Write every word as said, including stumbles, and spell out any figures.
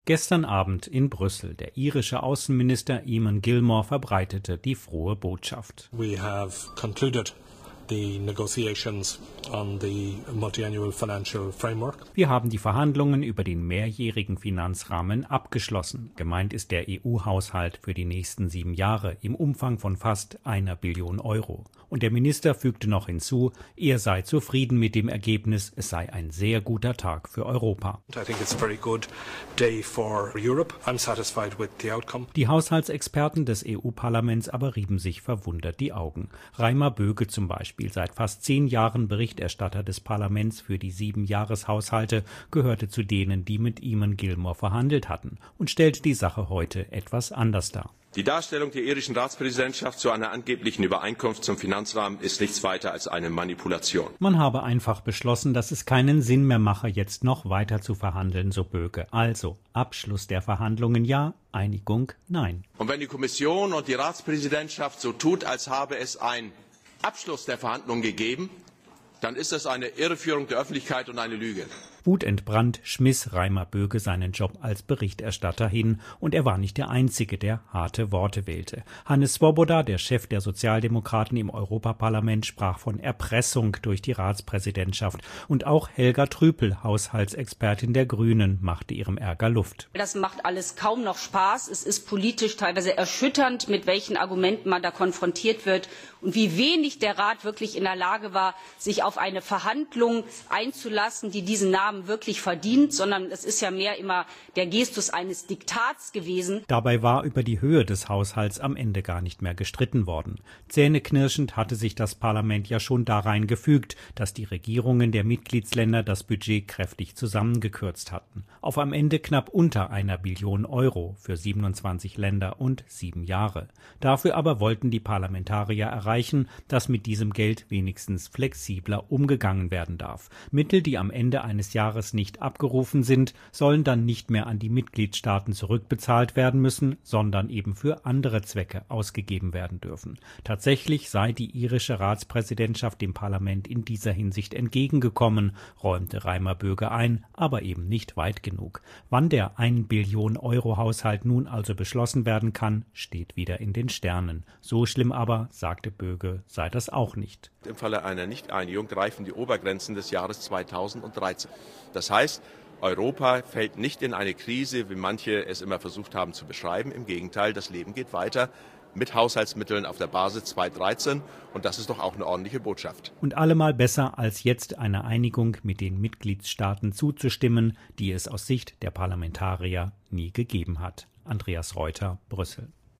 Gestern Abend in Brüssel. Der irische Außenminister Eamon Gilmore verbreitete die frohe Botschaft. We have concluded the negotiations on the multi-annual financial framework. Wir haben die Verhandlungen über den mehrjährigen Finanzrahmen abgeschlossen. Gemeint ist der E U-Haushalt für die nächsten sieben Jahre im Umfang von fast einer Billion Euro. Und der Minister fügte noch hinzu, er sei zufrieden mit dem Ergebnis, es sei ein sehr guter Tag für Europa. I think it's a very good day for Europe. I'm satisfied with the outcome. Die Haushaltsexperten des E U-Parlaments aber rieben sich verwundert die Augen. Reimer Böge zum Beispiel, seit fast zehn Jahren Berichterstatter des Parlaments für die sieben Jahreshaushalte, gehörte zu denen, die mit Eamon Gilmore verhandelt hatten und stellte die Sache heute etwas anders dar. Die Darstellung der irischen Ratspräsidentschaft zu einer angeblichen Übereinkunft zum Finanzrahmen ist nichts weiter als eine Manipulation. Man habe einfach beschlossen, dass es keinen Sinn mehr mache, jetzt noch weiter zu verhandeln, so Böge. Also Abschluss der Verhandlungen ja, Einigung nein. Und wenn die Kommission und die Ratspräsidentschaft so tut, als habe es einen Abschluss der Verhandlungen gegeben, dann ist das eine Irreführung der Öffentlichkeit und eine Lüge. Wutentbrannt schmiss Reimer Böge seinen Job als Berichterstatter hin, und er war nicht der Einzige, der harte Worte wählte. Hannes Swoboda, der Chef der Sozialdemokraten im Europaparlament, sprach von Erpressung durch die Ratspräsidentschaft, und auch Helga Trüpel, Haushaltsexpertin der Grünen, machte ihrem Ärger Luft. Das macht alles kaum noch Spaß. Es ist politisch teilweise erschütternd, mit welchen Argumenten man da konfrontiert wird und wie wenig der Rat wirklich in der Lage war, sich auf eine Verhandlung einzulassen, die diesen Namen wirklich verdient, sondern es ist ja mehr immer der Gestus eines Diktats gewesen. Dabei war über die Höhe des Haushalts am Ende gar nicht mehr gestritten worden. Zähneknirschend hatte sich das Parlament ja schon darein gefügt, dass die Regierungen der Mitgliedsländer das Budget kräftig zusammengekürzt hatten. Auf am Ende knapp unter einer Billion Euro für siebenundzwanzig Länder und sieben Jahre. Dafür aber wollten die Parlamentarier erreichen, dass mit diesem Geld wenigstens flexibler umgegangen werden darf. Mittel, die am Ende eines Jahres Jahres nicht abgerufen sind, sollen dann nicht mehr an die Mitgliedstaaten zurückbezahlt werden müssen, sondern eben für andere Zwecke ausgegeben werden dürfen. Tatsächlich sei die irische Ratspräsidentschaft dem Parlament in dieser Hinsicht entgegengekommen, räumte Reimer Böge ein, aber eben nicht weit genug. Wann der ein Billion Euro Haushalt nun also beschlossen werden kann, steht wieder in den Sternen. So schlimm aber, sagte Böge, sei das auch nicht. Im Falle einer Nichteinigung greifen die Obergrenzen des Jahres zweitausenddreizehn. Das heißt, Europa fällt nicht in eine Krise, wie manche es immer versucht haben zu beschreiben. Im Gegenteil, das Leben geht weiter mit Haushaltsmitteln auf der Basis zweitausenddreizehn, und das ist doch auch eine ordentliche Botschaft. Und allemal besser, als jetzt einer Einigung mit den Mitgliedstaaten zuzustimmen, die es aus Sicht der Parlamentarier nie gegeben hat. Andreas Reuter, Brüssel.